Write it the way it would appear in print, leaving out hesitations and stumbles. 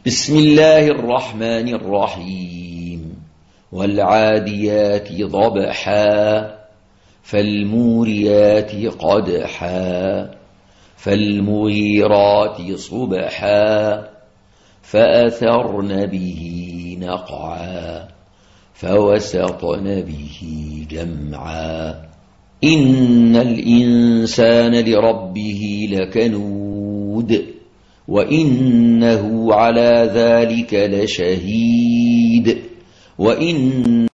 بسم الله الرحمن الرحيم والعاديات ضبحا فالموريات قدحا فالمغيرات صبحا فأثرن به نقعا فوسطن به جمعا إن الإنسان لربه لكنود وإنه على ذلك لشهيد